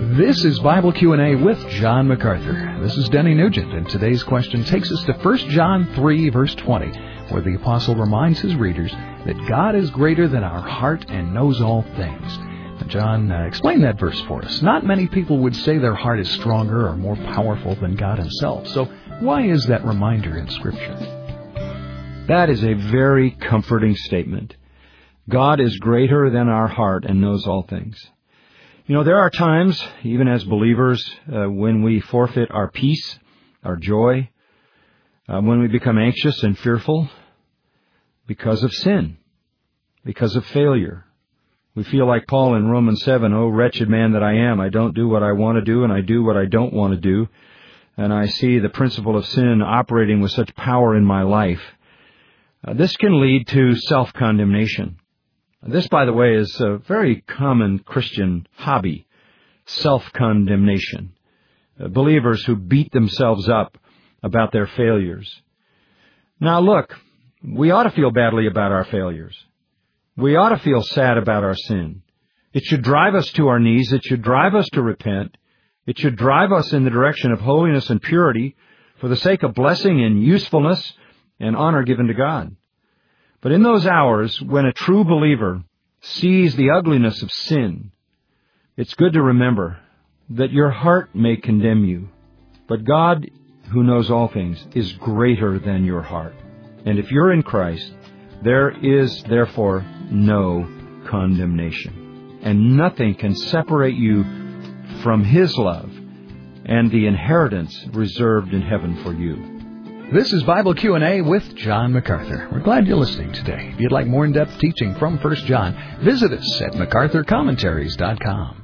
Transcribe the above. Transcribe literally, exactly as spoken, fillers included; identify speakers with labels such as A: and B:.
A: This is Bible Q and A with John MacArthur. This is Denny Nugent, and today's question takes us to First John three, verse twenty, where the Apostle reminds his readers that God is greater than our heart and knows all things. Now, John, uh, explain that verse for us. Not many people would say their heart is stronger or more powerful than God himself. So why is that reminder in Scripture?
B: That is a very comforting statement. God is greater than our heart and knows all things. You know, there are times, even as believers, uh, when we forfeit our peace, our joy, uh, when we become anxious and fearful because of sin, because of failure. We feel like Paul in Romans seven, "Oh, wretched man that I am, I don't do what I want to do, and I do what I don't want to do. And I see the principle of sin operating with such power in my life." Uh, this can lead to self-condemnation. This, by the way, is a very common Christian hobby, self-condemnation. Uh, believers who beat themselves up about their failures. Now look, we ought to feel badly about our failures. We ought to feel sad about our sin. It should drive us to our knees. It should drive us to repent. It should drive us in the direction of holiness and purity for the sake of blessing and usefulness and honor given to God. But in those hours when a true believer sees the ugliness of sin, it's good to remember that your heart may condemn you, but God, who knows all things, is greater than your heart. And if you're in Christ, there is therefore no condemnation. And nothing can separate you from His love and the inheritance reserved in heaven for you.
A: This is Bible Q and A with John MacArthur. We're glad you're listening today. If you'd like more in-depth teaching from First John, visit us at macarthur commentaries dot com.